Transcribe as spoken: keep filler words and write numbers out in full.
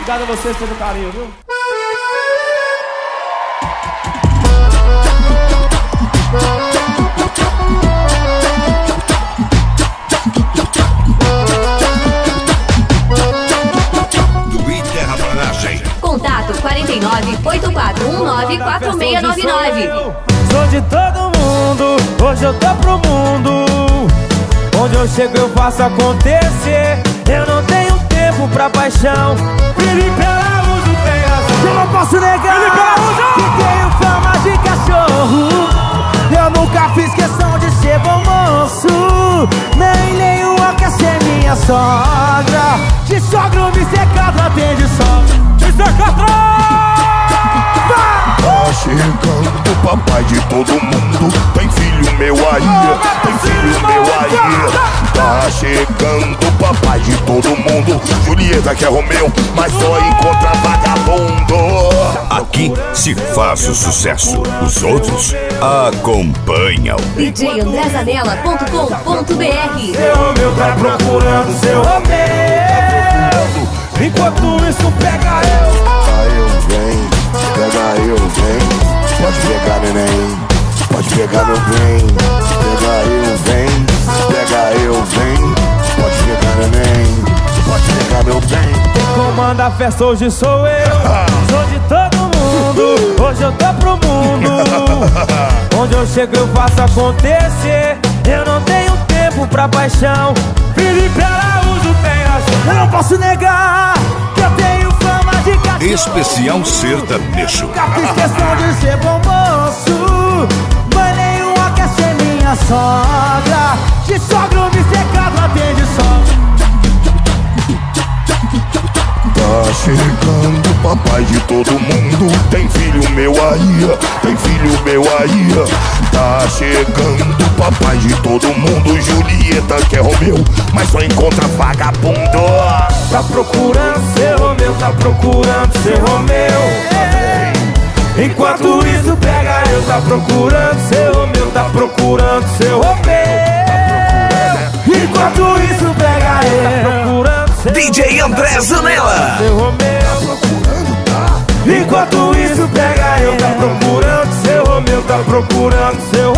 Obrigado a vocês pelo carinho, viu? Contato quarenta e nove, oitenta e quatro, dezenove, quarenta e seis noventa e nove. Sou de todo mundo, hoje eu tô pro mundo. Onde eu chego eu faço acontecer. Eu não tenho tempo pra paixão. Felipe Araújo tem razão. Eu não posso negar que tenho fama de cachorro. Eu nunca fiz questão de ser bom moço. Nem nenhuma quer ser minha sogra. De sogro me secado atende sogra. Tá chegando o papai de todo mundo. Tem filho meu aí, tem filho meu aí. Tá chegando o papai de todo mundo. Julieta que é Romeu, mas só encontra vagabundo. Aqui se faz o sucesso, os outros acompanham. D J André Zanella ponto com ponto B R. Seu Romeu tá procurando seu Romeu. Enquanto isso pega eu. Pega eu, vem, pega eu, vem. Pode pegar neném, pode pegar meu bem. Pega eu, vem, pega eu, vem. Pode pegar neném, pode pegar meu bem. Quem comanda a festa hoje sou eu. Sou de todo mundo, hoje eu tô pro mundo. Onde eu chego eu faço acontecer. Eu não tenho tempo pra paixão. Felipe Araújo tem razão. Eu não posso negar que eu tenho fama de cachorro. Especial sertanejo. Nunca fiz questão de ser bom moço. Mas nenhuma quer ser minha sogra. De sogro me secado atende sogra. Tá chegando o papai de todo mundo. Tem filho meu aí, tem filho meu aí. Tá chegando o papai de todo mundo. Julieta que é Romeu, mas só encontra vagabundo. Tá procurando seu Romeu, tá procurando seu Romeu. Enquanto isso pega eu, tá procurando seu Romeu, tá procurando seu Romeu. Enquanto isso pega eu, tá procurando seu D J André Zanella. seu Romeu. Tá? Enquanto isso pega eu, tá procurando seu Romeu, tá procurando seu